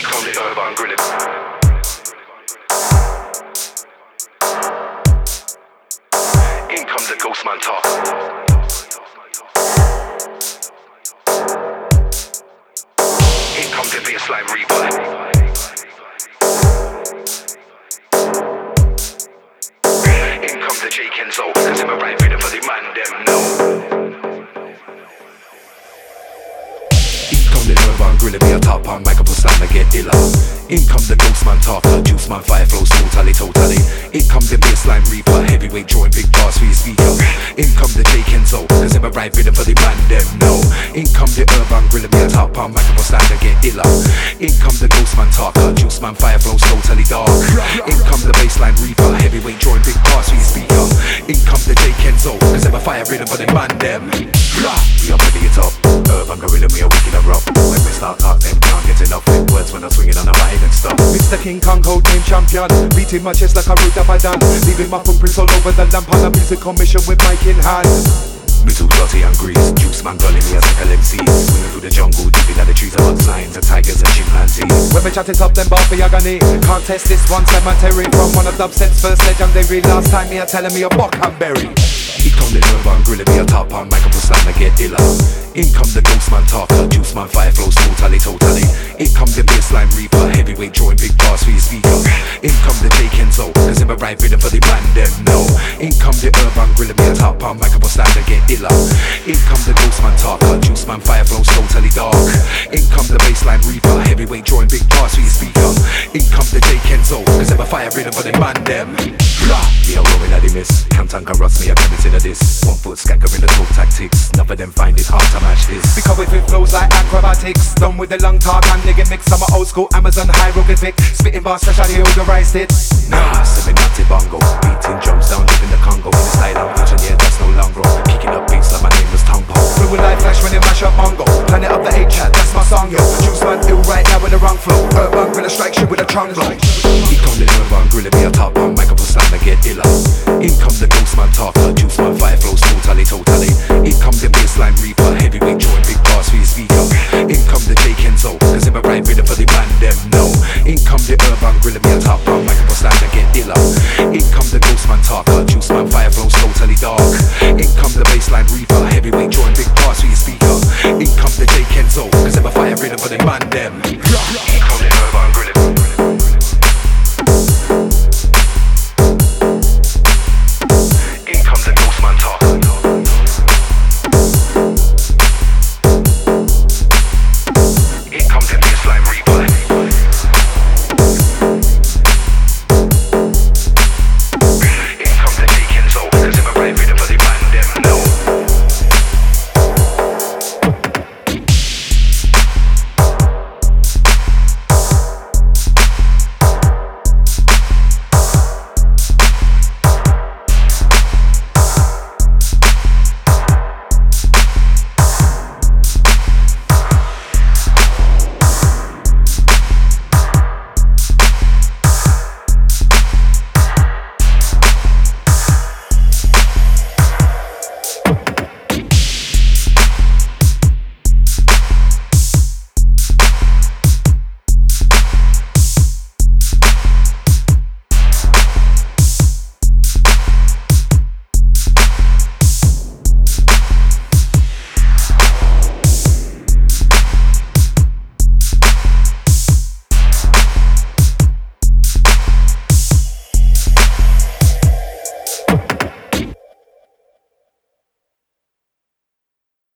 come the urban grilling. In come the ghost man talk. In come the bassline reaper. In come the J Kenzo, cause him a right rhythm for the man them know. The urban griller be a top on microphone stand to get iller. In come the ghost man talker, juice man fire flows totally. In come the bassline reaper, heavyweight drawing big bars for your speaker. In come the J Kenzo, cause him a right rhythm for the man them know. In come the urban griller be a top on microphone stand to get iller. In come the ghost man talker, juice man fire flows totally dark. In come the bassline reaper, heavyweight drawing big bars for your speaker. In come the J Kenzo, cause him a fire rhythm for the man them. We are ready it up, urban gorilla we are wicked and rough. When we start talk, them can't get enough with words when I'm swinging on the vibe and stuff. Mr. King Kong, code name champion, beating my chest like a root of a done, leaving my footprints all over the lamp on a music commission with mic in hand. Me too dirty and grease, juice man gulling me as a LMC. Swinging through the jungle, deep in the trees about signs of tigers and chimpanzees. When we chat it up, them bar for agony. Can't test this one cemetery from one of Dubstep's first legendary. Last time me a telling me a buck and berry. In come the urban griller, be a top on microphone stand to get iller. In come the ghost man talker, juice man fire flows totally. In come the bassline reaper, heavyweight drawing big bars for your speaker. In come the J Kenzo, cause him a right rhythm for the man them know. In come the urban griller, be a top on microphone stand to get iller. In come the ghost man talker, juice man fire flows totally dark. In come the bassline reaper, heavyweight drawing big bars for your speaker. In come the J Kenzo, cause him a fire rhythm for the man them. Yeah, rolling at the miss, Canton can rust me, I can consider this. 1 foot skanker in the talk tactics, none of them find it hard to match this. Because with it flows like acrobatics, done with the long talk and nigga mix. I'm a old school Amazon hieroglyphic, spitting bars fresh out the odorized it. Nah, seminati bongo, beating drums down deep in the Congo. In the style I'm pushing, yeah, that's no longer. Kicking up beats like my name was Tongo. Through a live flash when they mash up Mongo. Planet of the A-chat, that's my song, yo. Juice man ill right now with the wrong flow. Urban griller strike shit with a trunk blow. In come the urban griller, be a top on microphone stand to get iller. In come the ghost man talker, juice man fire flows totally. In come the bassline reaper, heavyweight drawing big bars for your speaker. In come the J Kenzo, cause him a right rhythm for the man them know. In come the urban griller, be a top on microphone stand to get iller. In come the ghost man talker, juice man fire flows totally dark. In come the bassline reaper, heavyweight drawing big bars for your speaker. In come the J Kenzo, cause him a fire rhythm for the man them.